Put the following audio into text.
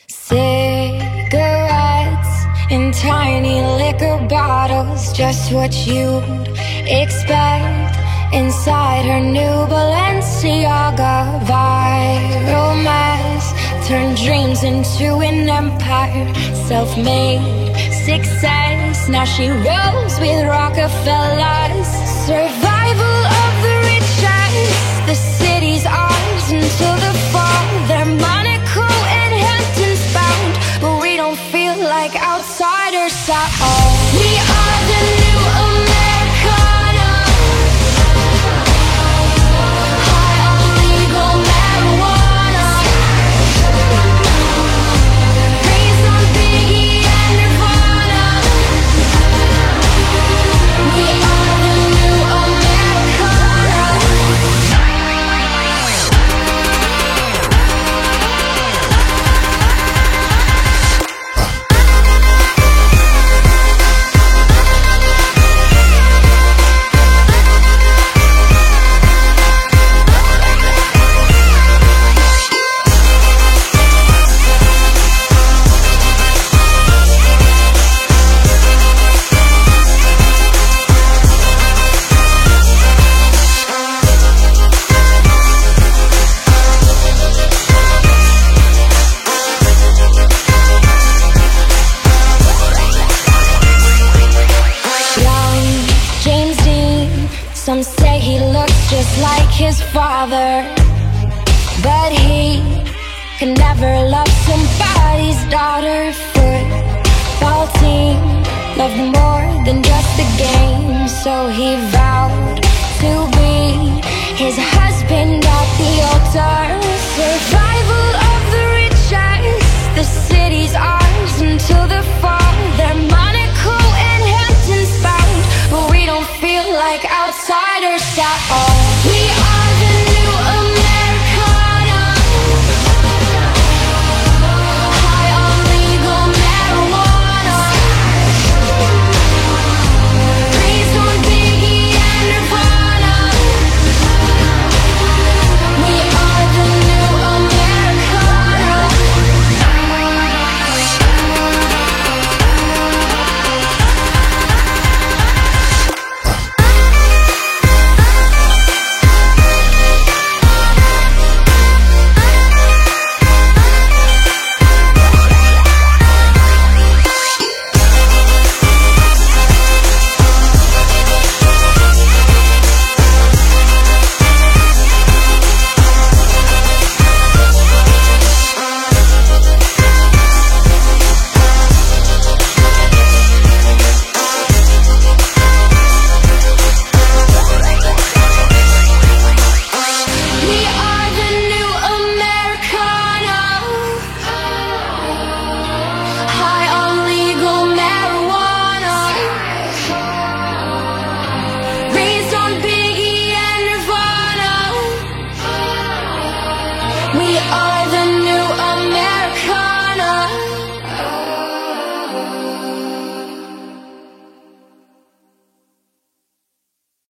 Cigarettes in tiny liquor bottles, just what you'd expect inside her new Balenciaga. Viral mess turned dreams into an empire, self-made success. Now she rolls with Rockefellers. Survival of the richest, the city's ours until the fall. They're Monaco and Hamptons bound, but we don't feel like outsiders at all. We are the new Americana, high on legal marijuana, raised on Biggie and Nirvana. We are the new Americana. Some say he looks just like his father, but he can never love somebody's daughter. Football team loved more than just a game, so he vowed to be his husband at the altar. Survival of the richest, the city's ours until the fall. They're Monaco and Hamptons bound, but we don't feel like outsiders at all. We are the new Americana, high on legal marijuana, raised on Biggie and Nirvana. We are the new Americana. We are the new